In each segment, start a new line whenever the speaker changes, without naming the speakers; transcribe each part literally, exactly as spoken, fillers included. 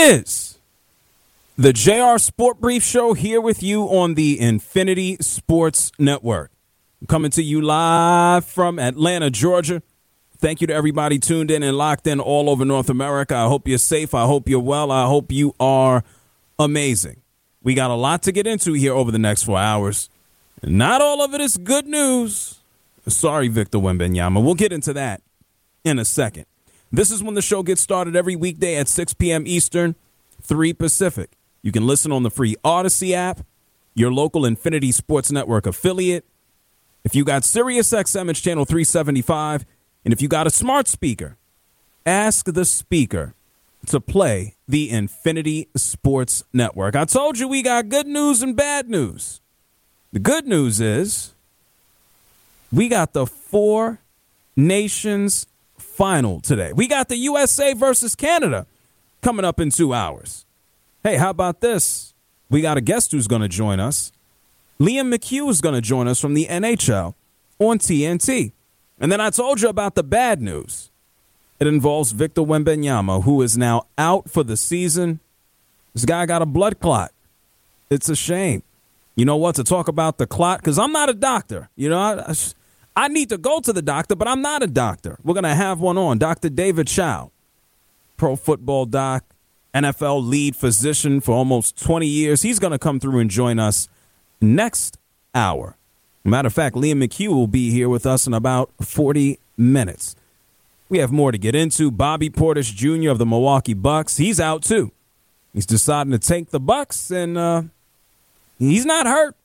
is the J R Sport Brief Show here with you on the Infinity Sports Network. I'm coming to you live from Atlanta, Georgia. Thank you to everybody tuned in and locked in all over North America. I hope you're safe. I hope you're well. I hope you are amazing. We got a lot to get into here over the next four hours. Not all of it is good news. Sorry, Victor Wembanyama. We'll get into that in a second. This is when the show gets started every weekday at six p.m. Eastern, three Pacific. You can listen on the free Odyssey app, your local Infinity Sports Network affiliate. If you got SiriusXM, it's channel three seventy-five. And if you got a smart speaker, ask the speaker to play the Infinity Sports Network. I told you we got good news and bad news. The good news is we got the Four Nations final today. We got the U S A versus Canada coming up in two hours. Hey, how about this? We got a guest who's going to join us. Liam McHugh is going to join us from the N H L on T N T. And then I told you about the bad news. It involves Victor Wembanyama, who is now out for the season. This guy got a blood clot. It's a shame. You know what? To talk about the clot, because I'm not a doctor. You know, I, I need to go to the doctor, but I'm not a doctor. We're going to have one on. Doctor David Chow, pro football doc, N F L lead physician for almost twenty years. He's going to come through and join us next hour. Matter of fact, Liam McHugh will be here with us in about forty minutes. We have more to get into. Bobby Portis Junior of the Milwaukee Bucks, he's out too. He's deciding to take the Bucks, and uh, he's not hurt.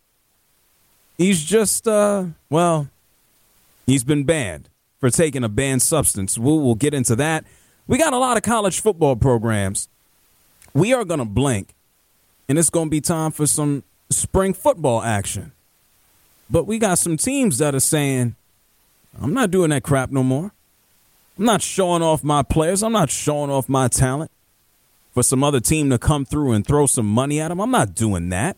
He's just, uh, well, he's been banned for taking a banned substance. We'll, we'll get into that. We got a lot of college football programs. We are going to blink, and it's going to be time for some spring football action. But we got some teams that are saying, I'm not doing that crap no more. I'm not showing off my players. I'm not showing off my talent for some other team to come through and throw some money at them. I'm not doing that.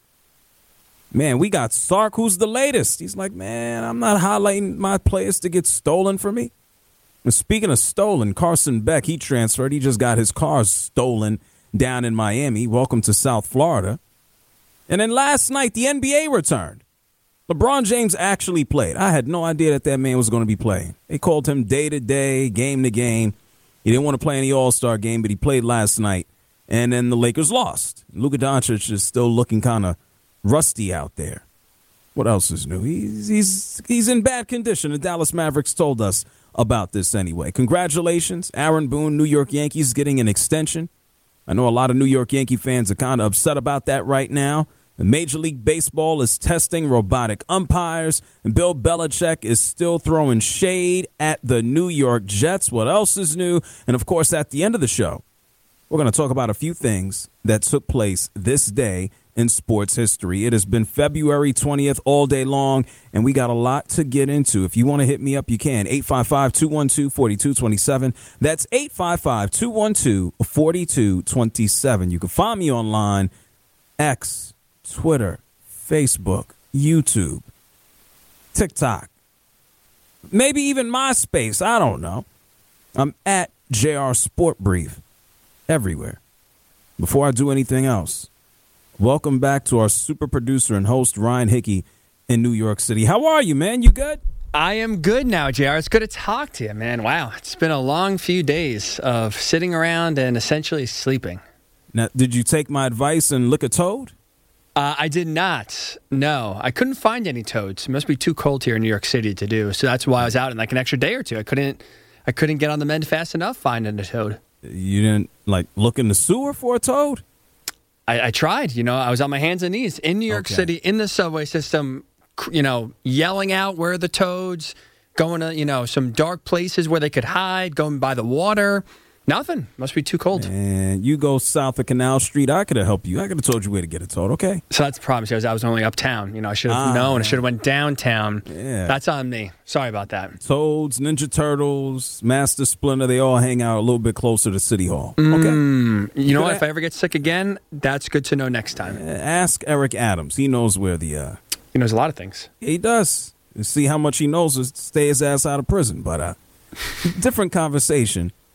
Man, we got Sark, who's the latest. He's like, man, I'm not highlighting my players to get stolen from me. And speaking of stolen, Carson Beck, he transferred. He just got his car stolen down in Miami. Welcome to South Florida. And then last night, the N B A returned. LeBron James actually played. I had no idea that that man was going to be playing. They called him day to day, game to game. He didn't want to play any All-Star game, but he played last night. And then the Lakers lost. Luka Doncic is still looking kind of rusty out there. What else is new? He's, he's, he's in bad condition. The Dallas Mavericks told us about this anyway. Congratulations, Aaron Boone, New York Yankees getting an extension. I know a lot of New York Yankee fans are kind of upset about that right now. Major League Baseball is testing robotic umpires, and Bill Belichick is still throwing shade at the New York Jets. What else is new? And, of course, at the end of the show, we're going to talk about a few things that took place this day in sports history. It has been February twentieth all day long, and we got a lot to get into. If you want to hit me up, you can. eight five five, two one two, four two two seven. That's eight five five, two one two, four two two seven. You can find me online, X, Twitter, Facebook, YouTube, TikTok, maybe even MySpace. I don't know. I'm at J R Sport Brief everywhere. Before I do anything else, welcome back to our super producer and host, Ryan Hickey, in New York City. How are you, man? You good?
I am good now, J R. It's good to talk to you, man. Wow, it's been a long few days of sitting around and essentially sleeping.
Now, did you take my advice and look a toad?
Uh, I did not. No, I couldn't find any toads. It must be too cold here in New York City to do. So that's why I was out in like an extra day or two. I couldn't, I couldn't get on the mend fast enough finding a toad.
You didn't like look in the sewer for a toad?
I, I tried. You know, I was on my hands and knees in New York
Okay.
City in the subway system. You know, yelling out where are the toads, going to you know some dark places where they could hide, going by the water. Nothing. Must be too cold.
And you go south of Canal Street, I could have helped you. I could have told you where to get a toad, okay?
So that's the problem. I was, I was only uptown. You know, I should have
Ah,
known. I
man.
should have went downtown.
Yeah.
That's on me. Sorry about that.
Toads, Ninja Turtles, Master Splinter, they all hang out a little bit closer to City Hall, okay?
Mm, you know
Could
what?
I-
If I ever get sick again, that's good to know next time.
Uh, Ask Eric Adams. He knows where the, uh,
He knows a lot of things.
he does. You see how much he knows to stay his ass out of prison. But uh, different conversation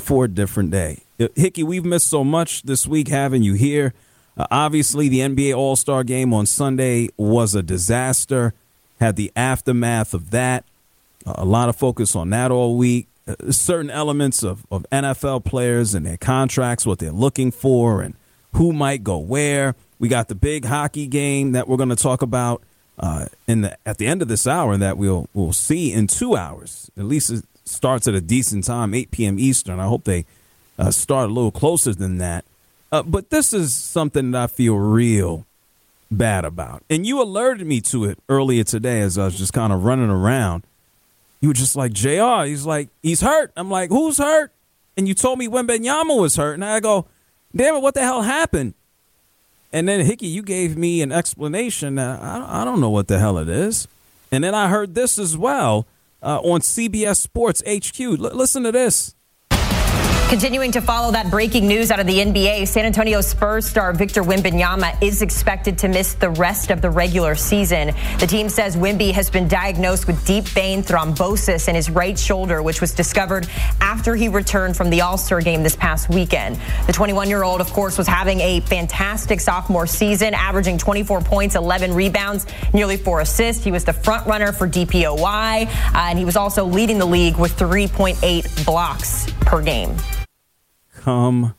for a different day. Hickey, we've missed so much this week having you here. Uh, obviously, the N B A All-Star Game on Sunday was a disaster. Had the aftermath of that. Uh, a lot of focus on that all week. Uh, certain elements of, of N F L players and their contracts, what they're looking for, and who might go where. We got the big hockey game that we're going to talk about uh, in the at the end of this hour that we'll we'll see in two hours. At least it starts at a decent time, eight p.m. Eastern. I hope they uh, start a little closer than that. Uh, but this is something that I feel real bad about. And you alerted me to it earlier today as I was just kind of running around. You were just like, J R, he's like, he's hurt. I'm like, who's hurt? And you told me Wembanyama was hurt. And I go, damn it, what the hell happened? And then, Hickey, you gave me an explanation that I, I don't know what the hell it is. And then I heard this as well uh, on C B S Sports H Q. L- listen to this.
Continuing to follow that breaking news out of the N B A, San Antonio Spurs star Victor Wembanyama is expected to miss the rest of the regular season. The team says Wemby has been diagnosed with deep vein thrombosis in his right shoulder, which was discovered after he returned from the All-Star game this past weekend. The twenty-one-year-old, of course, was having a fantastic sophomore season, averaging twenty-four points, eleven rebounds, nearly four assists. He was the front runner for D P O Y, uh, and he was also leading the league with three point eight blocks per game.
Come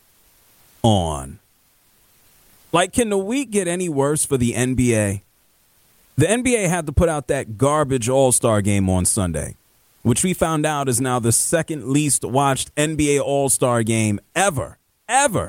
on. Like, can the week get any worse for the N B A? The N B A had to put out that garbage All-Star game on Sunday, which we found out is now the second least watched N B A All-Star game ever, ever.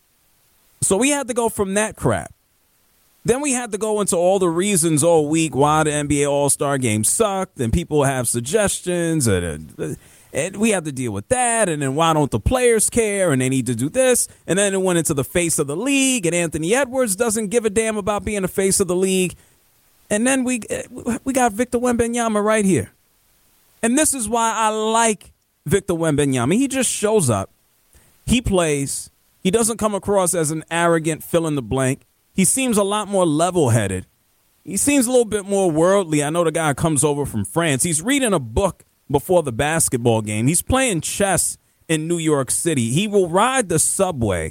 So we had to go from that crap. Then we had to go into all the reasons all week why the N B A All-Star game sucked, and people have suggestions, and, uh, and we had to deal with that, and then why don't the players care, and they need to do this, and then it went into the face of the league, and Anthony Edwards doesn't give a damn about being the face of the league, and then we we got Victor Wembanyama right here. And this is why I like Victor Wembanyama. He just shows up, he plays, he doesn't come across as an arrogant fill-in-the-blank. He seems a lot more level-headed. He seems a little bit more worldly. I know the guy comes over from France. He's reading a book before the basketball game. He's playing chess in New York City. He will ride the subway.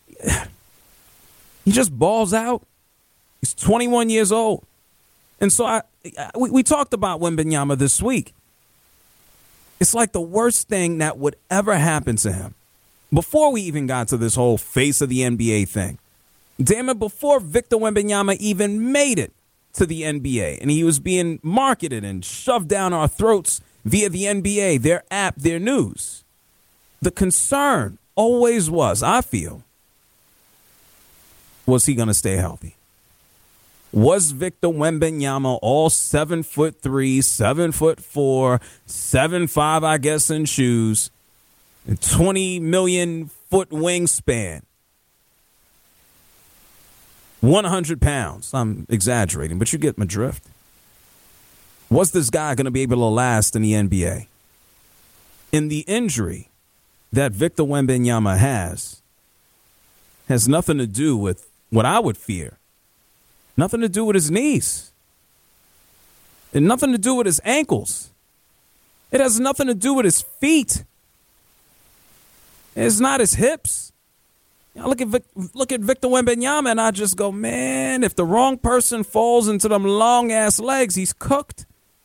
He just balls out. He's twenty-one years old. And so I, I we, we talked about Wembanyama this week. It's like the worst thing that would ever happen to him. Before we even got to this whole face of the N B A thing. Damn it, before Victor Wembanyama even made it to the N B A, and he was being marketed and shoved down our throats via the N B A, their app, their news. The concern always was, I feel, was he going to stay healthy? Was Victor Wembanyama all seven foot three, seven foot four, seven five, I guess, in shoes, and twenty million foot wingspan? one hundred pounds. I'm exaggerating, but you get my drift. Was this guy going to be able to last in the N B A? In the injury that Victor Wembanyama has, has nothing to do with what I would fear. Nothing to do with his knees. And nothing to do with his ankles. It has nothing to do with his feet. It's not his hips. I look at Vic, look at Victor Wembanyama, and I just go, man, if the wrong person falls into them long-ass legs, he's cooked.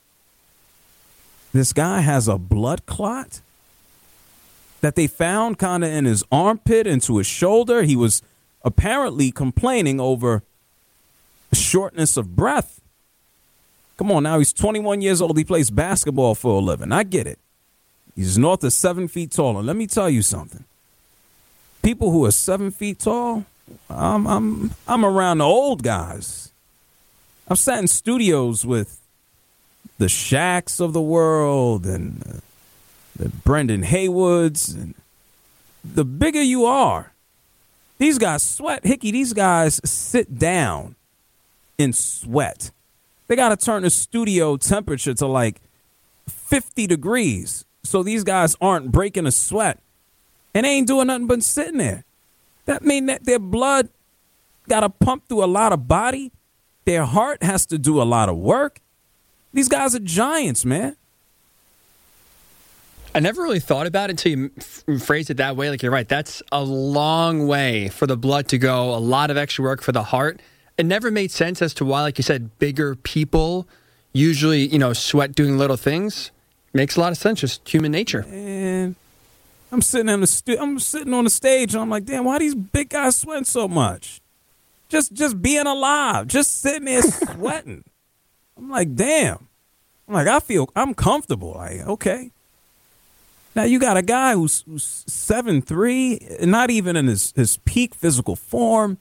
This guy has a blood clot that they found kind of in his armpit into his shoulder. He was apparently complaining over shortness of breath. Come on now, he's twenty-one years old. He plays basketball for a living. I get it. He's north of seven feet tall. And let me tell you something. People who are seven feet tall, I'm I'm I'm around the old guys. I've sat in studios with the Shaqs of the world and uh, the Brendan Haywoods. And the bigger you are, these guys sweat. Hickey, these guys sit down in sweat. They got to turn the studio temperature to like fifty degrees so these guys aren't breaking a sweat. And they ain't doing nothing but sitting there. That means that their blood got to pump through a lot of body. Their heart has to do a lot of work. These guys are giants, man.
I never really thought about it until you f- phrased it that way. Like, you're right. That's a long way for the blood to go, a lot of extra work for the heart. It never made sense as to why, like you said, bigger people usually, you know, sweat doing little things. Makes a lot of sense, just human nature.
And I'm sitting in the stu- I'm sitting on the stage, and I'm like, damn, why these big guys sweating so much? Just just being alive, just sitting there sweating. I'm like, damn. I'm like, I feel I'm comfortable. Like, okay. Now you got a guy who's, who's seven three, not even in his, his peak physical form,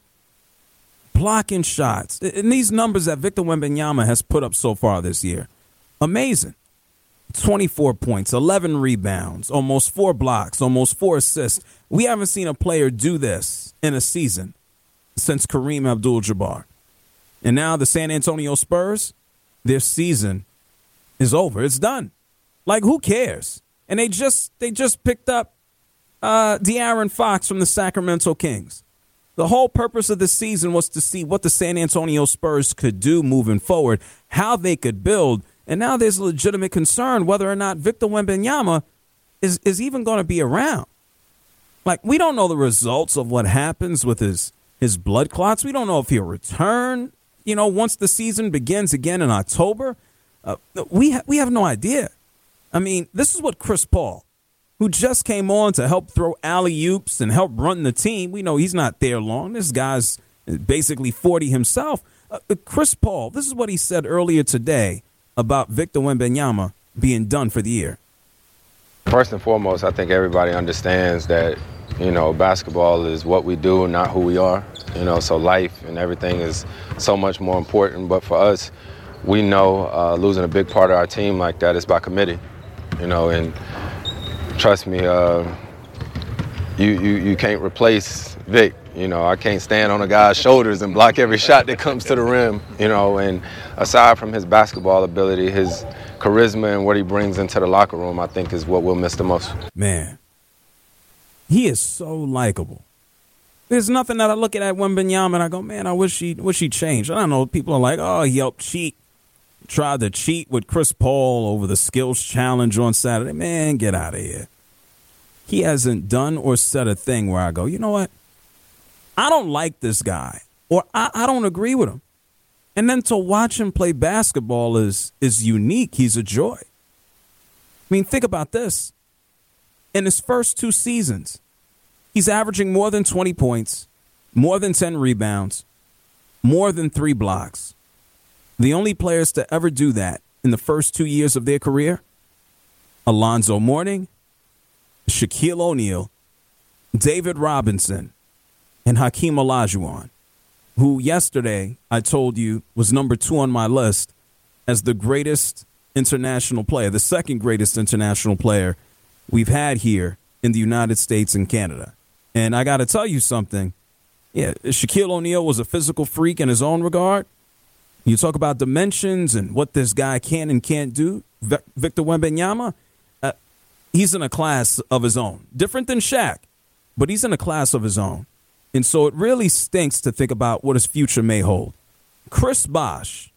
blocking shots. And these numbers that Victor Wembanyama has put up so far this year, amazing. twenty-four points, eleven rebounds, almost four blocks, almost four assists. We haven't seen a player do this in a season since Kareem Abdul-Jabbar. And now the San Antonio Spurs, their season is over. It's done. Like, who cares? And they just they just picked up uh, De'Aaron Fox from the Sacramento Kings. The whole purpose of the season was to see what the San Antonio Spurs could do moving forward, how they could build. And now there's a legitimate concern whether or not Victor Wembanyama is, is even going to be around. Like, we don't know the results of what happens with his, his blood clots. We don't know if he'll return, you know, once the season begins again in October. Uh, we, ha- we have no idea. I mean, this is what Chris Paul, who just came on to help throw alley-oops and help run the team. We know he's not there long. This guy's basically forty himself. Uh, Chris Paul, this is what he said earlier today about Victor Wembanyama being done for the year.
First and foremost, I think everybody understands that, you know, basketball is what we do, not who we are. You know, so life and everything is so much more important. But for us, we know uh, losing a big part of our team like that is by committee. You know, and trust me, uh, you, you you can't replace Vic. You know, I can't stand on a guy's shoulders and block every shot that comes to the rim. You know, and aside from his basketball ability, his charisma and what he brings into the locker room, I think is what we'll miss the most.
Man, he is so likable. There's nothing that I look at at Wembanyama and I go, man, I wish he wish he changed. I don't know. People are like, oh, he helped cheat. Tried to cheat with Chris Paul over the skills challenge on Saturday. Man, get out of here. He hasn't done or said a thing where I go, you know what? I don't like this guy, or I, I don't agree with him. And then to watch him play basketball is is unique. He's a joy. I mean, think about this. In his first two seasons, he's averaging more than twenty points, more than ten rebounds, more than three blocks. The only players to ever do that in the first two years of their career, Alonzo Mourning, Shaquille O'Neal, David Robinson, and Hakeem Olajuwon, who yesterday I told you was number two on my list as the greatest international player, the second greatest international player we've had here in the United States and Canada. And I got to tell you something. Yeah, Shaquille O'Neal was a physical freak in his own regard. You talk about dimensions and what this guy can and can't do. V- Victor Wembanyama, uh, he's in a class of his own. Different than Shaq, but he's in a class of his own. And so it really stinks to think about what his future may hold. Chris Bosh,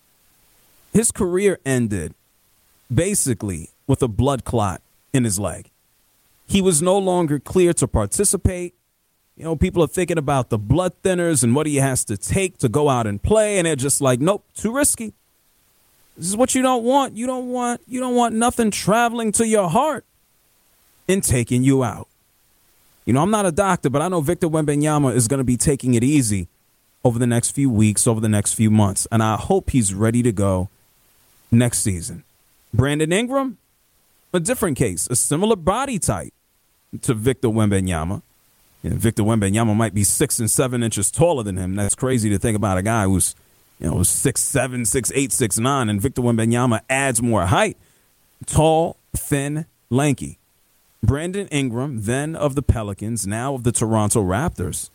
his career ended basically with a blood clot in his leg. He was no longer clear to participate. You know, people are thinking about the blood thinners and what he has to take to go out and play, and they're just like, nope, too risky. This is what you don't want. You don't want you don't want nothing traveling to your heart and taking you out. You know, I'm not a doctor, but I know Victor Wembanyama is going to be taking it easy over the next few weeks, over the next few months, and I hope he's ready to go next season. Brandon Ingram, a different case, a similar body type to Victor Wembanyama. You know, Victor Wembanyama might be six and seven inches taller than him. That's crazy to think about a guy who's, you know, six seven, six eight, six nine, and Victor Wembanyama adds more height. Tall, thin, lanky. Brandon Ingram, then of the Pelicans, now of the Toronto Raptors.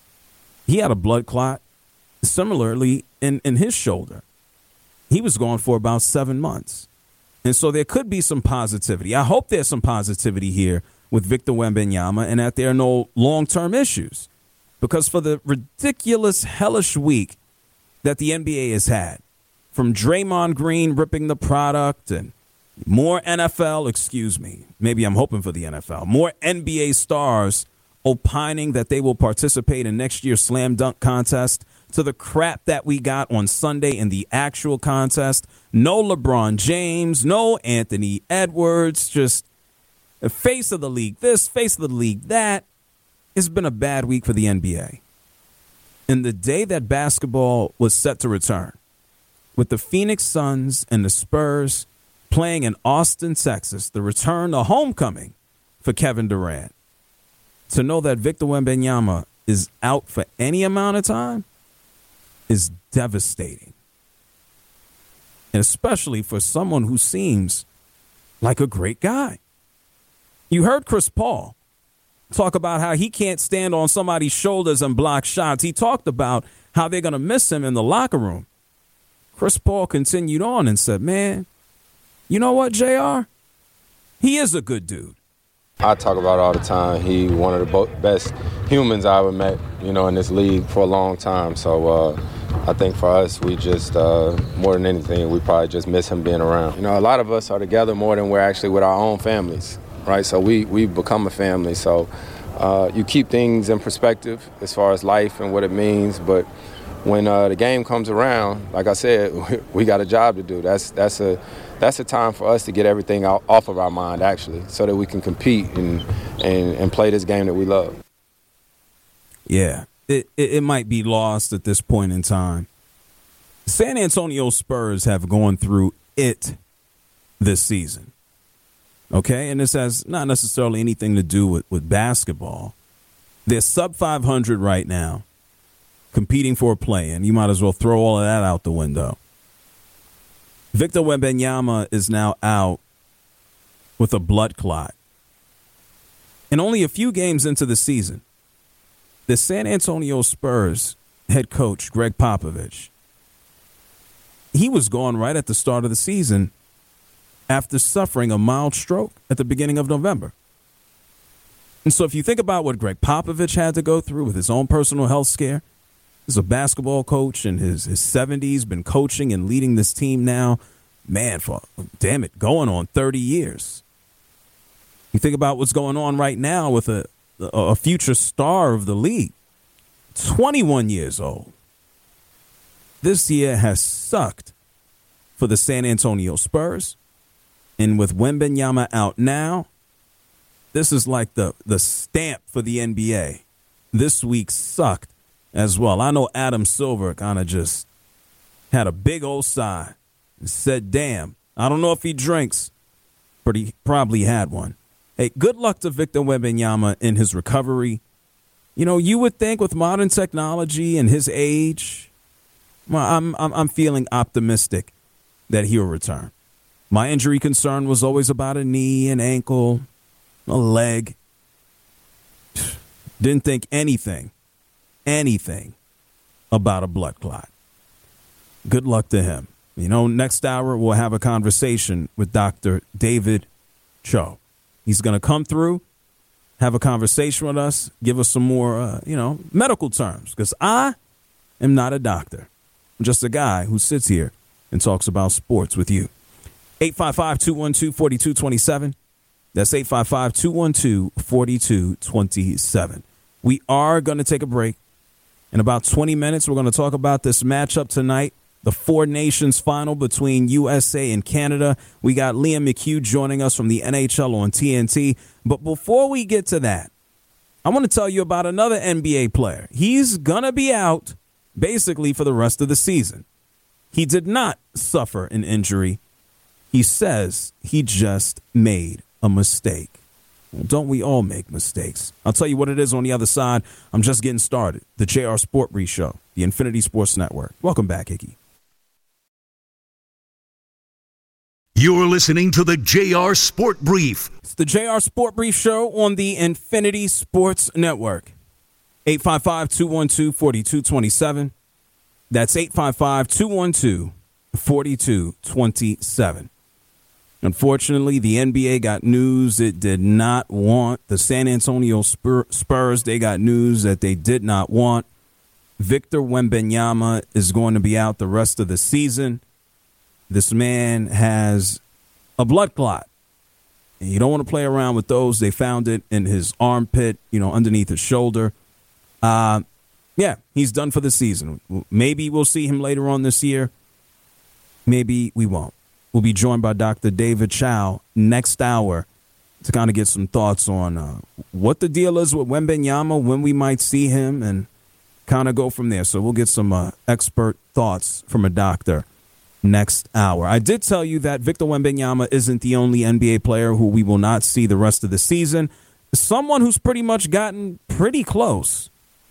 He had a blood clot similarly in, in his shoulder. He was gone for about seven months. And so there could be some positivity. I hope there's some positivity here with Victor Wembanyama and that there are no long-term issues. Because for the ridiculous, hellish week that the N B A has had, from Draymond Green ripping the product and More N F L, excuse me, maybe I'm hoping for the N F L, more N B A stars opining that they will participate in next year's slam dunk contest, to the crap that we got on Sunday in the actual contest. No LeBron James, no Anthony Edwards, just the face of the league this, face of the league that. It's been a bad week for the N B A. And the day that basketball was set to return, with the Phoenix Suns and the Spurs playing in Austin, Texas, the return, the homecoming for Kevin Durant, to know that Victor Wembanyama is out for any amount of time is devastating. And especially for someone who seems like a great guy. You heard Chris Paul talk about how he can't stand on somebody's shoulders and block shots. He talked about how they're going to miss him in the locker room. Chris Paul continued on and said, man, you know what, J R? He is a good dude.
I talk about it all the time. He one of the bo- best humans I ever met, you know, in this league for a long time. So uh, I think for us, we just, uh, more than anything, we probably just miss him being around. You know, a lot of us are together more than we're actually with our own families, right? So we, we've become a family. So uh, you keep things in perspective as far as life and what it means. But when uh, the game comes around, like I said, we, we got a job to do. That's that's a that's a time for us to get everything out, off of our mind, actually, so that we can compete and and, and play this game that we love.
Yeah, it, it it might be lost at this point in time. San Antonio Spurs have gone through it this season. Okay, and this has not necessarily anything to do with, with basketball. They're sub five hundred right now, competing for a play-in. You might as well throw all of that out the window. Victor Wembanyama is now out with a blood clot. And only a few games into the season, the San Antonio Spurs head coach, Greg Popovich, he was gone right at the start of the season after suffering a mild stroke at the beginning of November. And so if you think about what Greg Popovich had to go through with his own personal health scare, he's a basketball coach in his, his seventies, been coaching and leading this team now, man, for, damn it, going on thirty years. You think about what's going on right now with a, a future star of the league, twenty-one years old. This year has sucked for the San Antonio Spurs. And with Wembanyama out now, this is like the, the stamp for the N B A. This week sucked as well. I know Adam Silver kind of just had a big old sigh and said, damn, I don't know if he drinks, but he probably had one. Hey, good luck to Victor Wembanyama in his recovery. You know, you would think with modern technology and his age, well, I'm, I'm, I'm feeling optimistic that he'll return. My injury concern was always about a knee, an ankle, a leg. Didn't think anything, anything about a blood clot. Good luck to him. You know, next hour we'll have a conversation with Doctor David Cho. He's going to come through, have a conversation with us, give us some more, uh, you know, medical terms, because I am not a doctor. I'm just a guy who sits here and talks about sports with you. eight five five, two one two, four two two seven. That's eight five five, two one two, four two two seven. We are going to take a break. In about twenty minutes, we're going to talk about this matchup tonight, the Four Nations final between U S A and Canada. We got Liam McHugh joining us from the N H L on T N T. But before we get to that, I want to tell you about another N B A player. He's going to be out basically for the rest of the season. He did not suffer an injury. He says he just made a mistake. Well, don't we all make mistakes? I'll tell you what it is on the other side. I'm just getting started. The J R Sport Brief Show, the Infinity Sports Network. Welcome back, Hickey.
You're listening to the J R Sport Brief.
It's the J R Sport Brief Show on the Infinity Sports Network. eight five five, two one two, four two two seven. That's eight five five, two one two, four two two seven. Unfortunately, the N B A got news it did not want. The San Antonio Spurs, they got news that they did not want. Victor Wembanyama is going to be out the rest of the season. This man has a blood clot. And you don't want to play around with those. They found it in his armpit, you know, underneath his shoulder. Uh, yeah, he's done for the season. Maybe we'll see him later on this year. Maybe we won't. We'll be joined by Doctor David Chow next hour to kind of get some thoughts on uh, what the deal is with Wembanyama, when we might see him, and kind of go from there. So we'll get some uh, expert thoughts from a doctor next hour. I did tell you that Victor Wembanyama isn't the only N B A player who we will not see the rest of the season. Someone who's pretty much gotten pretty close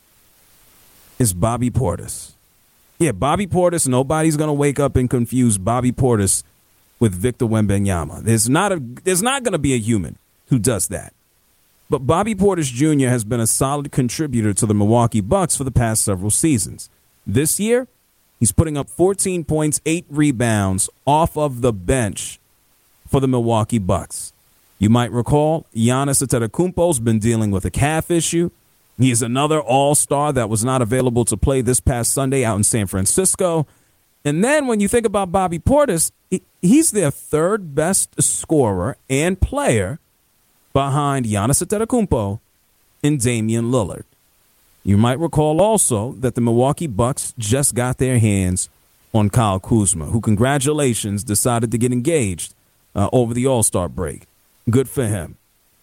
is Bobby Portis. Yeah, Bobby Portis. Nobody's going to wake up and confuse Bobby Portis with Victor Wembanyama. There's not a there's not going to be a human who does that. But Bobby Portis Junior has been a solid contributor to the Milwaukee Bucks for the past several seasons. This year, he's putting up fourteen points, eight rebounds off of the bench for the Milwaukee Bucks. You might recall Giannis Antetokounmpo's been dealing with a calf issue. He is another all-star that was not available to play this past Sunday out in San Francisco. And then when you think about Bobby Portis, he's their third best scorer and player behind Giannis Antetokounmpo and Damian Lillard. You might recall also that the Milwaukee Bucks just got their hands on Kyle Kuzma, who, congratulations, decided to get engaged uh, over the All-Star break. Good for him.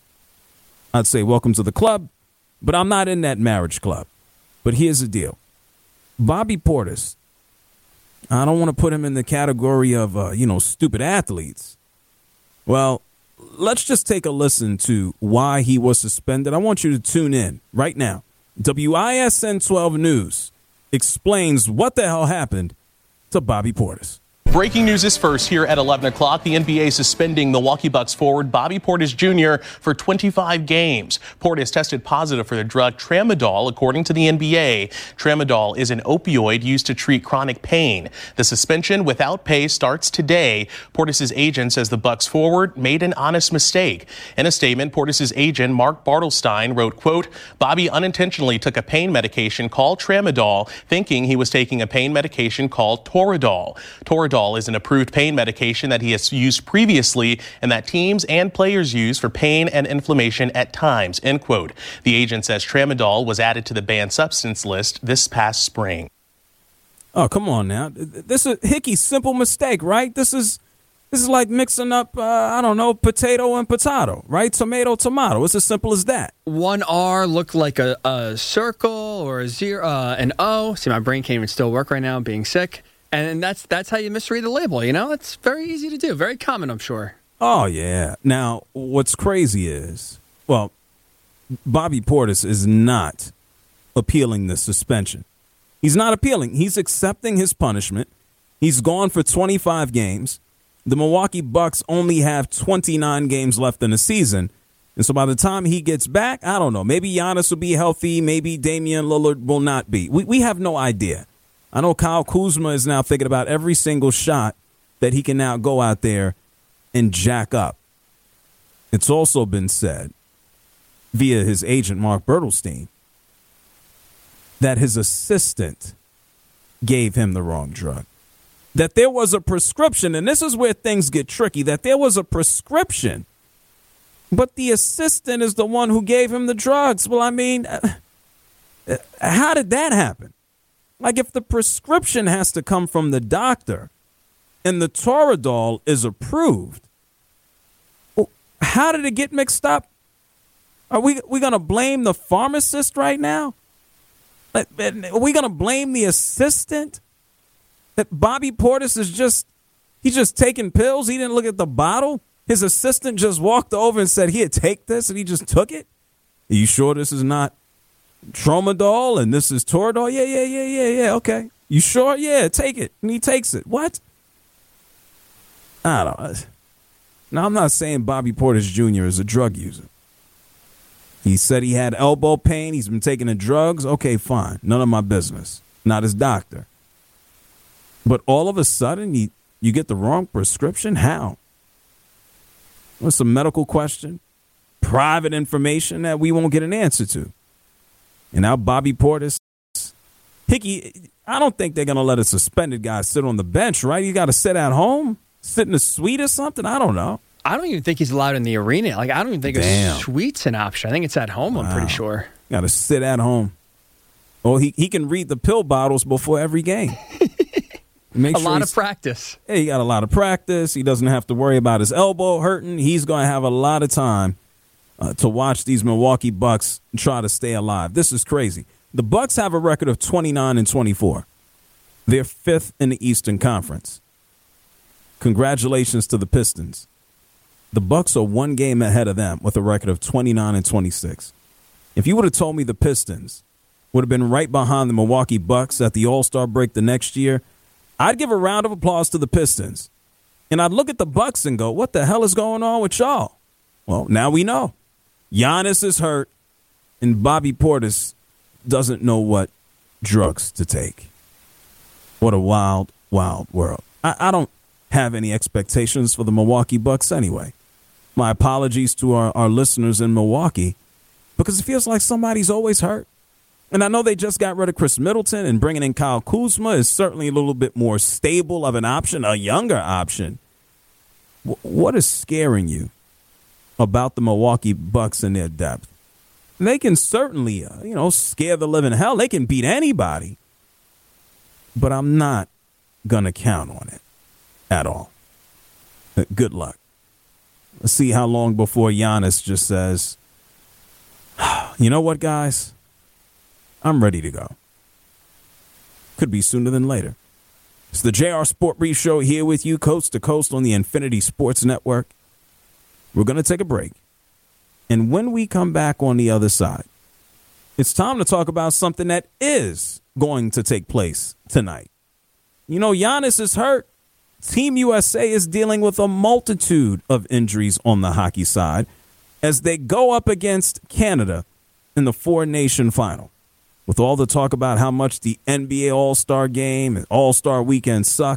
I'd say welcome to the club, but I'm not in that marriage club. But here's the deal. Bobby Portis, I don't want to put him in the category of, uh, you know, stupid athletes. Well, let's just take a listen to why he was suspended. I want you to tune in right now. W I S N twelve News explains what the hell happened to Bobby Portis.
Breaking news is first here at eleven o'clock. The N B A suspending Milwaukee Bucks forward Bobby Portis Junior for twenty-five games. Portis tested positive for the drug Tramadol, according to the N B A. Tramadol is an opioid used to treat chronic pain. The suspension without pay starts today. Portis' agent says the Bucks forward made an honest mistake. In a statement, Portis' agent, Mark Bartelstein, wrote, quote, Bobby unintentionally took a pain medication called Tramadol, thinking he was taking a pain medication called Toradol. Toradol is an approved pain medication that he has used previously and that teams and players use for pain and inflammation at times, end quote. The agent says Tramadol was added to the banned substance list this past spring.
Oh, come on now. This is Hickey's simple mistake, right? This is this is like mixing up, uh, I don't know, potato and potato, right? Tomato, tomato. It's as simple as that.
One R looked like a, a circle or a zero, uh, an O. See, my brain can't even still work right now, being sick. And that's that's how you misread the label, you know? It's very easy to do. Very common, I'm sure.
Oh, yeah. Now, what's crazy is, well, Bobby Portis is not appealing the suspension. He's not appealing. He's accepting his punishment. He's gone for twenty-five games. The Milwaukee Bucks only have twenty-nine games left in the season. And so by the time he gets back, I don't know. Maybe Giannis will be healthy. Maybe Damian Lillard will not be. We, we have no idea. I know Kyle Kuzma is now thinking about every single shot that he can now go out there and jack up. It's also been said via his agent, Mark Bertelstein, that his assistant gave him the wrong drug. That there was a prescription, and this is where things get tricky, that there was a prescription, but the assistant is the one who gave him the drugs. Well, I mean, how did that happen? Like, if the prescription has to come from the doctor and the Toradol is approved, how did it get mixed up? Are we we going to blame the pharmacist right now? Are we going to blame the assistant? That Bobby Portis is just, he's just taking pills. He didn't look at the bottle. His assistant just walked over and said, here, take this, and he just took it. Are you sure this is not Tramadol and this is Toradol? Yeah, yeah, yeah, yeah, yeah. Okay. You sure? Yeah, take it. And he takes it. What? I don't know. Now, I'm not saying Bobby Portis Junior is a drug user. He said he had elbow pain. He's been taking the drugs. Okay, fine. None of my business. Not his doctor. But all of a sudden, you, you get the wrong prescription? How? What's a medical question? Private information that we won't get an answer to. And now Bobby Portis, Hickey, I don't think they're going to let a suspended guy sit on the bench, right? You got to sit at home. sit in a suite or something? I don't know.
I don't even think he's allowed in the arena. Like, I don't even think
Damn.
a suite's an option. I think it's at home, wow. I'm pretty sure.
Got to sit at home. Well, he, he can read the pill bottles before every game. Make
a
sure
lot of practice.
Yeah, he got a lot of practice. He doesn't have to worry about his elbow hurting. He's going to have a lot of time uh, to watch these Milwaukee Bucks try to stay alive. This is crazy. The Bucks have a record of twenty-nine and twenty-four. They're fifth in the Eastern Conference. Congratulations to the Pistons. The Bucks are one game ahead of them with a record of twenty-nine and twenty-six. If you would have told me the Pistons would have been right behind the Milwaukee Bucks at the All-Star break the next year, I'd give a round of applause to the Pistons. And I'd look at the Bucks and go, what the hell is going on with y'all? Well, now we know. Giannis is hurt, and Bobby Portis doesn't know what drugs to take. What a wild, wild world. I, I don't have any expectations for the Milwaukee Bucks anyway. My apologies to our, our listeners in Milwaukee, because it feels like somebody's always hurt. And I know they just got rid of Chris Middleton, and bringing in Kyle Kuzma is certainly a little bit more stable of an option, a younger option. W- what is scaring you about the Milwaukee Bucks and their depth? They can certainly, uh, you know, scare the living hell. They can beat anybody. But I'm not going to count on it at all. Good luck. Let's see how long before Giannis just says, you know what, guys? I'm ready to go. Could be sooner than later. It's the J R Sport Brief Show here with you, coast to coast on the Infinity Sports Network. We're going to take a break. And when we come back on the other side, it's time to talk about something that is going to take place tonight. You know, Giannis is hurt. Team U S A is dealing with a multitude of injuries on the hockey side as they go up against Canada in the four-nation final. With all the talk about how much the N B A All-Star Game and All-Star Weekend suck,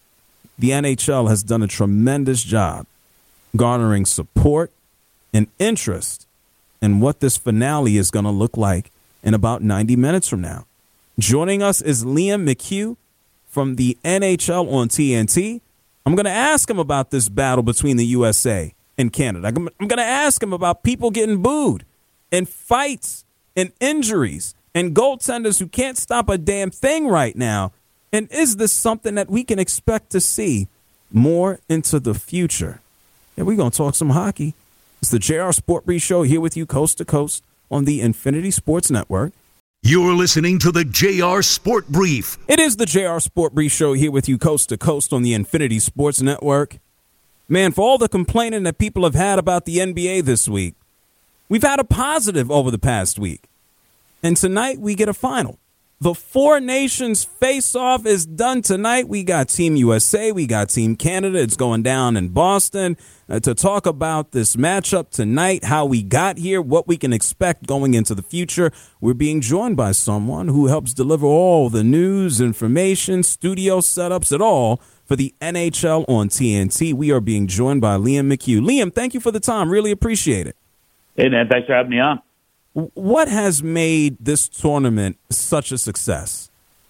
the N H L has done a tremendous job garnering support and interest in what this finale is going to look like in about ninety minutes from now. Joining us is Liam McHugh from the N H L on T N T. I'm going to ask him about this battle between the U S A and Canada. I'm going to ask him about people getting booed and fights and injuries and goaltenders who can't stop a damn thing right now. And is this something that we can expect to see more into the future? Yeah, we're going to talk some hockey. It's the J R Sport Brief Show here with you coast to coast on the Infinity Sports Network.
You're listening to the J R Sport Brief.
It is the J R Sport Brief Show here with you coast to coast on the Infinity Sports Network. Man, for all the complaining that people have had about the N B A this week, we've had a positive over the past week. And tonight we get a final. The Four Nations face-off is done tonight. We got Team U S A. We got Team Canada. It's going down in Boston uh, to talk about this matchup tonight, how we got here, what we can expect going into the future. We're being joined by someone who helps deliver all the news, information, studio setups, it all for the N H L on T N T. We are being joined by Liam McHugh. Liam, thank you for the time. Really appreciate it.
Hey, man. Thanks for having me on.
What has made this tournament such a success?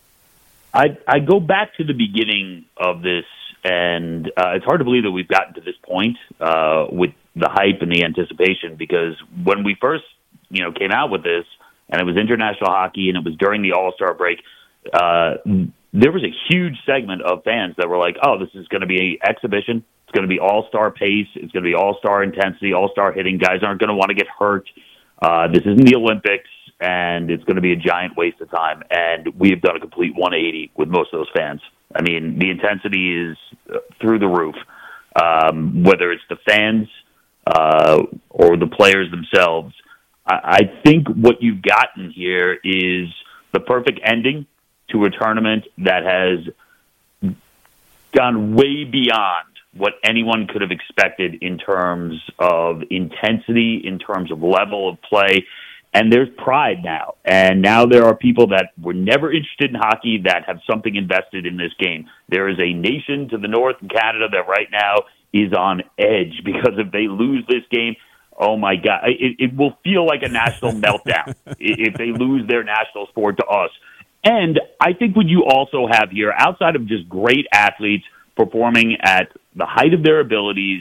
I I go back to the beginning of this, and uh, it's hard to believe that we've gotten to this point uh, with the hype and the anticipation, because when we first, you know, came out with this, and it was international hockey, and it was during the All-Star break, uh, there was a huge segment of fans that were like, oh, this is going to be an exhibition. It's going to be all-star pace. It's going to be all-star intensity, all-star hitting. Guys aren't going to want to get hurt. Uh, this isn't the Olympics, and it's going to be a giant waste of time. And we have done a complete one eighty with most of those fans. I mean, the intensity is through the roof, um, whether it's the fans uh, or the players themselves. I, I think what you've gotten here is the perfect ending to a tournament that has gone way beyond what anyone could have expected in terms of intensity, in terms of level of play. And there's pride now. And now there are people that were never interested in hockey that have something invested in this game. There is a nation to the north in Canada that right now is on edge, because if they lose this game, oh my God, it, it will feel like a national meltdown if they lose their national sport to us. And I think what you also have here, outside of just great athletes performing at the height of their abilities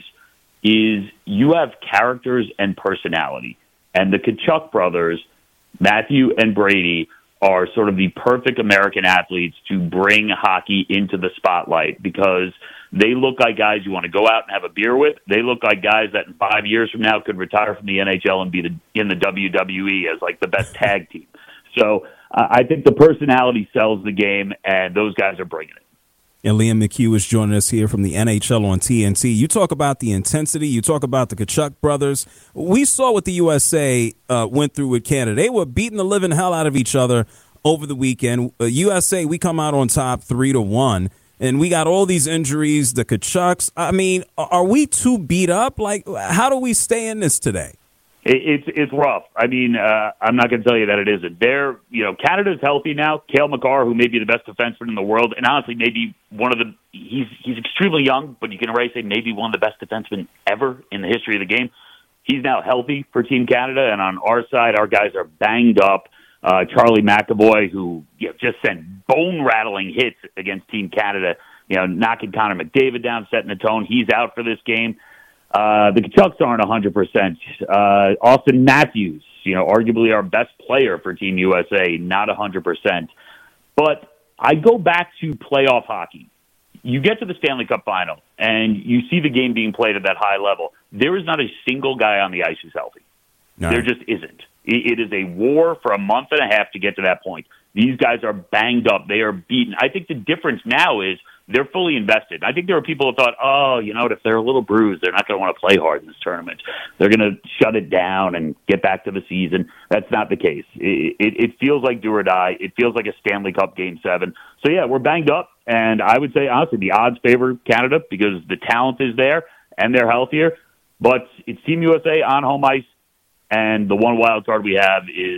is you have characters and personality. And the Tkachuk brothers, Matthew and Brady, are sort of the perfect American athletes to bring hockey into the spotlight because they look like guys you want to go out and have a beer with. They look like guys that in five years from now could retire from the N H L and be the, in the W W E as like the best tag team. So uh, I think the personality sells the game, and those guys are bringing it.
And Liam McHugh is joining us here from the N H L on T N T. You talk about the intensity. You talk about the Tkachuk brothers. We saw what the U S A uh, went through with Canada. They were beating the living hell out of each other over the weekend. Uh, U S A, we come out on top three to one, and we got all these injuries. The Tkachuks. I mean, are we too beat up? Like, how do we stay in this today?
It's it's rough. I mean, uh, I'm not going to tell you that it isn't. They're, you know, Canada's healthy now. Cale Makar, who may be the best defenseman in the world, and honestly, maybe one of the he's he's extremely young, but you can already say maybe one of the best defensemen ever in the history of the game. He's now healthy for Team Canada, and on our side, our guys are banged up. Uh, Charlie McAvoy, who you know, just sent bone rattling hits against Team Canada, you know, knocking Connor McDavid down, setting the tone. He's out for this game. Uh, the Tkachuks aren't one hundred percent. Uh, Austin Matthews, you know, arguably our best player for Team U S A, not one hundred percent. But I go back to playoff hockey. You get to the Stanley Cup final, and you see the game being played at that high level. There is not a single guy on the ice who's healthy. No. There just isn't. It is a war for a month and a half to get to that point. These guys are banged up. They are beaten. I think the difference now is they're fully invested. I think there are people who thought, oh, you know, if they're a little bruised, they're not going to want to play hard in this tournament. They're going to shut it down and get back to the season. That's not the case. It, it, it feels like do or die. It feels like a Stanley Cup Game seven. So, yeah, we're banged up. And I would say, honestly, the odds favor Canada because the talent is there and they're healthier. But it's Team U S A on home ice. And the one wild card we have is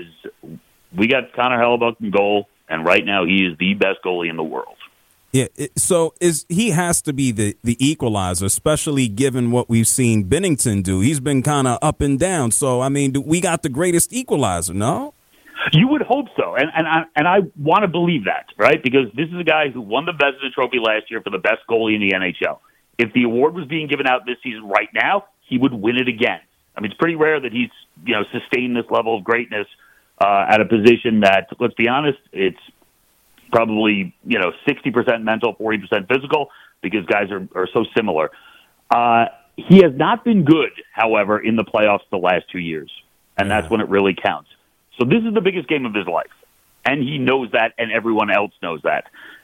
we got Connor Hellebuyck in goal, and right now he is the best goalie in the world.
Yeah, so is he has to be the, the equalizer, especially given what we've seen Binnington do. He's been kind of up and down. So, I mean, do we got the greatest equalizer, no?
You would hope so, and and I, and I want to believe that, right? Because this is a guy who won the Vezina Trophy last year for the best goalie in the N H L. If the award was being given out this season right now, he would win it again. I mean, it's pretty rare that he's, you know, sustained this level of greatness uh, at a position that, let's be honest, it's probably, you know, sixty percent mental, forty percent physical, because guys are, are so similar. Uh, he has not been good, however, in the playoffs the last two years, and that's when it really counts. So this is the biggest game of his life, and he knows that, and everyone else knows that.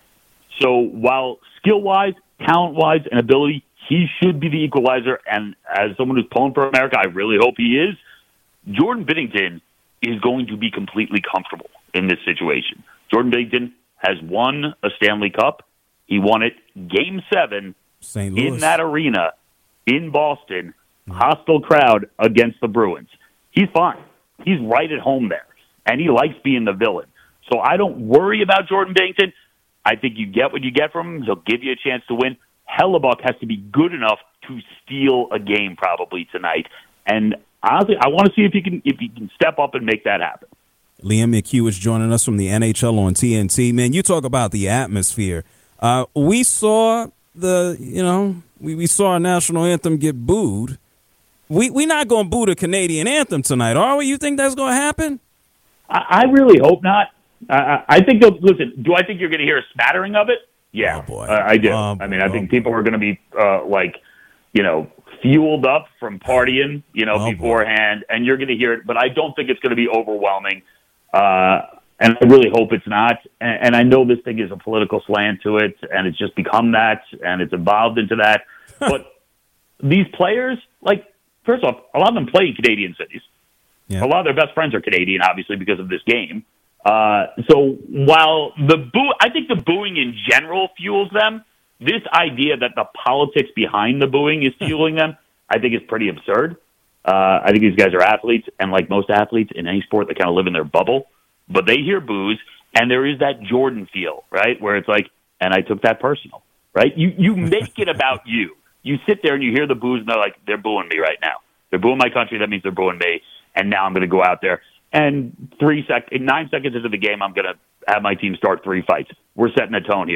So while skill-wise, talent-wise, and ability, he should be the equalizer, and as someone who's pulling for America, I really hope he is. Jordan Binnington is going to be completely comfortable in this situation. Jordan Binnington has won a Stanley Cup. He won it Game seven
Saint Louis.
In that arena in Boston, mm-hmm. hostile crowd against the Bruins. He's fine. He's right at home there, and he likes being the villain. So I don't worry about Jordan Binnington. I think you get what you get from him. He'll give you a chance to win. Hellebuyck has to be good enough to steal a game probably tonight. And honestly, I want to see if he can if he can step up and make that happen.
Liam McHugh is joining us from the N H L on T N T. Man, you talk about the atmosphere. Uh, we saw the, you know, we, we saw our national anthem get booed. We we not going to boo the Canadian anthem tonight, are we? You think that's going to happen?
I, I really hope not. I, I think, listen, do I think you're going to hear a smattering of it? Yeah,
oh boy.
Uh, I do.
Oh,
I mean, I
oh,
think people are going to be, uh, like, you know, fueled up from partying, you know,
oh,
beforehand, boy. And you're going to hear it, but I don't think it's going to be overwhelming. Uh, and I really hope it's not. And, and I know this thing is a political slant to it, and it's just become that, and it's evolved into that. But these players, like, first off, a lot of them play in Canadian cities. Yeah. A lot of their best friends are Canadian, obviously, because of this game. Uh, so while the boo, I think the booing in general fuels them. This idea that the politics behind the booing is fueling them, I think is pretty absurd. Uh, I think these guys are athletes, and like most athletes in any sport, they kind of live in their bubble. But they hear boos, and there is that Jordan feel, right, where it's like, and I took that personal, right? You you make it about you. You sit there and you hear the boos, and they're like, they're booing me right now. They're booing my country. That means they're booing me, and now I'm going to go out there. And three sec- nine seconds into the game, I'm going to have my team start three fights. We're setting a tone here.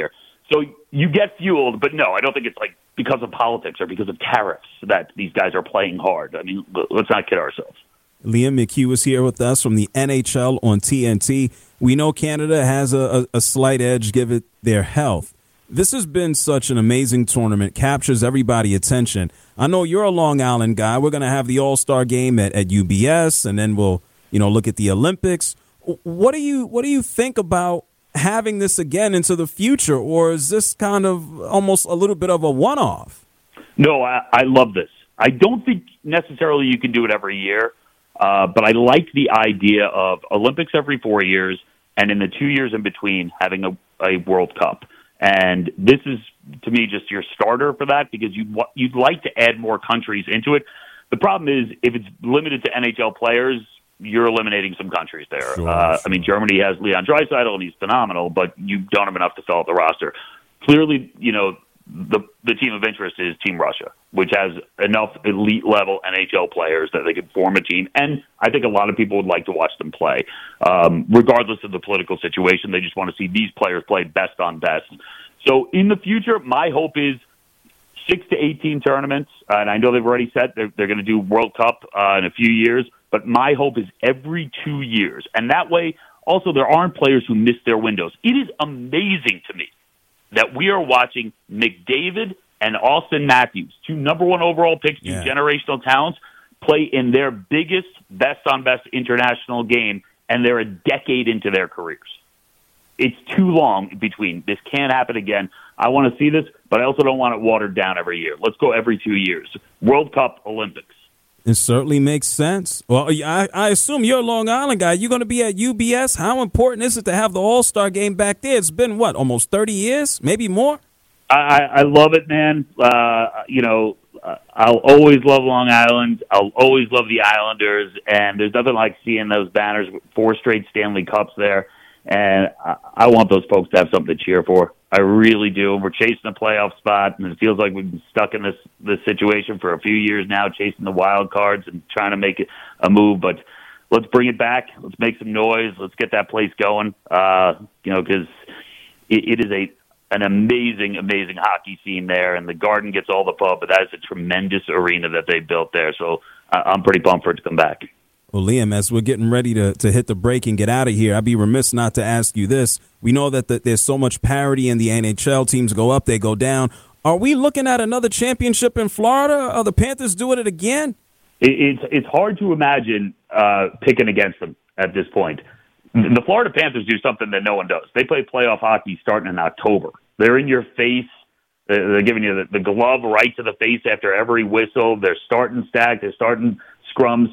So you get fueled, but no, I don't think it's like because of politics or because of tariffs that these guys are playing hard. I mean, let's not kid ourselves.
Liam McHugh is here with us from the N H L on T N T. We know Canada has a, a, a slight edge given their health. This has been such an amazing tournament, captures everybody's attention. I know you're a Long Island guy. We're going to have the All-Star game at, at U B S, and then we'll, you know, look at the Olympics. What do you what do you think about having this again into the future, or is this kind of almost a little bit of a one-off?
No, I, I love this. I don't think necessarily you can do it every year, uh, but I like the idea of Olympics every four years, and in the two years in between, having a, a World Cup. And this is, to me, just your starter for that because you'd, you'd like to add more countries into it. The problem is, if it's limited to N H L players, you're eliminating some countries there.
Sure,
uh,
sure.
I mean, Germany has Leon Draisaitl, and he's phenomenal, but you don't have enough to fill out the roster. Clearly, you know, the the team of interest is Team Russia, which has enough elite-level N H L players that they could form a team, and I think a lot of people would like to watch them play. Um, regardless of the political situation, they just want to see these players play best on best. So in the future, my hope is six to eighteen tournaments, and I know they've already said they're, they're going to do World Cup uh, in a few years, but my hope is every two years. And that way, also, there aren't players who miss their windows. It is amazing to me that we are watching McDavid and Austin Matthews, two number one overall picks, two
yeah.
generational talents, play in their biggest, best-on-best international game, and they're a decade into their careers. It's too long between. This can't happen again. I want to see this, but I also don't want it watered down every year. Let's go every two years. World Cup, Olympics.
It certainly makes sense. Well, I, I assume you're a Long Island guy. You're going to be at U B S. How important is it to have the All-Star game back there? It's been, what, almost thirty years, maybe more?
I, I love it, man. Uh, you know, uh, I'll always love Long Island. I'll always love the Islanders, and there's nothing like seeing those banners with four straight Stanley Cups there. And I, I want those folks to have something to cheer for. I really do. We're chasing a playoff spot, and it feels like we've been stuck in this this situation for a few years now, chasing the wild cards and trying to make it a move. But let's bring it back. Let's make some noise. Let's get that place going. Uh, you know, because it, it is a an amazing, amazing hockey scene there, and the Garden gets all the pub, but that is a tremendous arena that they built there. So I, I'm pretty pumped for it to come back.
Well, Liam, as we're getting ready to, to hit the break and get out of here, I'd be remiss not to ask you this. We know that the, there's so much parity in the N H L. Teams go up, they go down. Are we looking at another championship in Florida? Are the Panthers doing it again?
It, it's it's hard to imagine uh, picking against them at this point. The Florida Panthers do something that no one does. They play playoff hockey starting in October. They're in your face. They're giving you the, the glove right to the face after every whistle. They're starting stacked. They're starting scrums.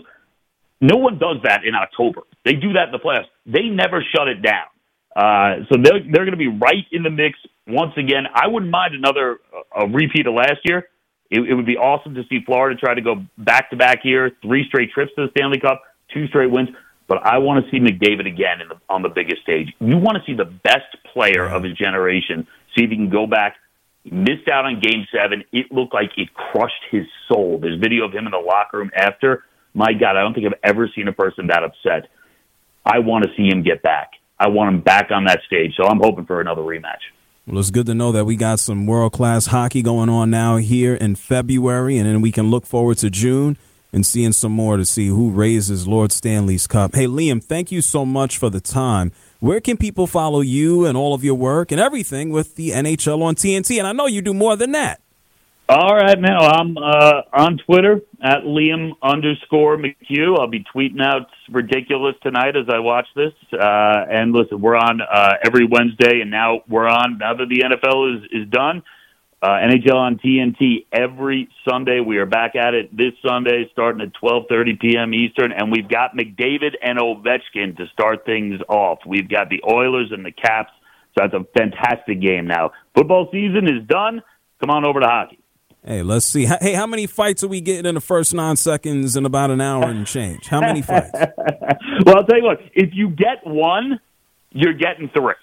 No one does that in October. They do that in the playoffs. They never shut it down. Uh, so they're, they're going to be right in the mix once again. I wouldn't mind another a repeat of last year. It, it would be awesome to see Florida try to go back-to-back here, three straight trips to the Stanley Cup, two straight wins. But I want to see McDavid again in the, on the biggest stage. You want to see the best player of his generation, see if he can go back. He missed out on Game seven. It looked like it crushed his soul. There's video of him in the locker room after. My God, I don't think I've ever seen a person that upset. I want to see him get back. I want him back on that stage, so I'm hoping for another rematch.
Well, it's good to know that we got some world-class hockey going on now here in February, and then we can look forward to June and seeing some more to see who raises Lord Stanley's Cup. Hey, Liam, thank you so much for the time. Where can people follow you and all of your work and everything with the N H L on T N T? And I know you do more than that.
All right, man. Well, I'm uh, on Twitter at Liam underscore McHugh. I'll be tweeting out ridiculous tonight as I watch this. Uh, and listen, we're on uh, every Wednesday, and now we're on, now that the N F L is, is done, uh, N H L on T N T every Sunday. We are back at it this Sunday starting at twelve thirty p.m. Eastern, and we've got McDavid and Ovechkin to start things off. We've got the Oilers and the Caps, so that's a fantastic game now. Football season is done. Come on over to hockey.
Hey, let's see. Hey, how many fights are we getting in the first nine seconds in about an hour and change? How many fights?
Well, I'll tell you what. If you get one, you're getting three.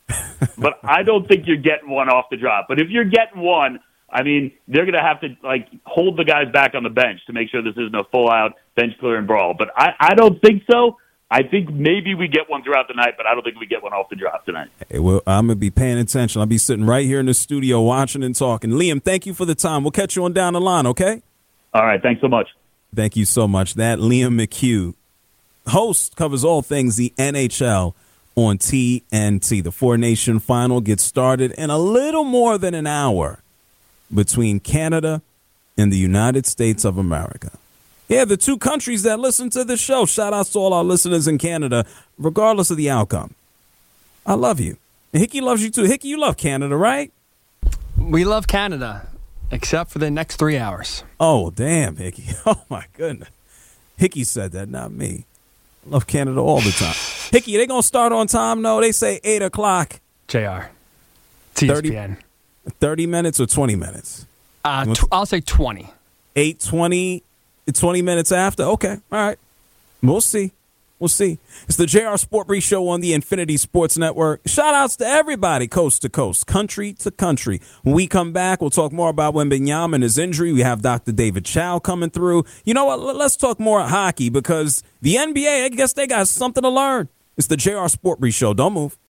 But I don't think you're getting one off the drop. But if you're getting one, I mean, they're going to have to, like, hold the guys back on the bench to make sure this isn't a full-out bench-clearing brawl. But I, I don't think so. I think maybe we get one throughout the night, but I don't think we get one off the drop tonight.
Hey, well, I'm going to be paying attention. I'll be sitting right here in the studio watching and talking. Liam, thank you for the time. We'll catch you on down the line, okay?
All right, thanks so much.
Thank you so much. That Liam McHugh, host, covers all things the N H L on T N T. The Four Nation Final gets started in a little more than an hour between Canada and the United States of America. Yeah, the two countries that listen to the show. Shout out to all our listeners in Canada, regardless of the outcome. I love you. And Hickey loves you too. Hickey, you love Canada, right?
We love Canada, except for the next three hours.
Oh, damn, Hickey. Oh, my goodness. Hickey said that, not me. I love Canada all the time. Hickey, they going to start on time? No, they say eight o'clock.
J R. T S P N.
thirty, thirty minutes or twenty minutes?
Uh, tw- I'll say twenty.
eight twenty, twenty minutes after? Okay, all right. We'll see. We'll see. It's the J R Sport Brief Show on the Infinity Sports Network. Shout-outs to everybody, coast to coast, country to country. When we come back, we'll talk more about Wembanyama and his injury. We have Doctor David Chow coming through. You know what? Let's talk more hockey because the N B A, I guess they got something to learn. It's the J R Sport Brief Show. Don't move.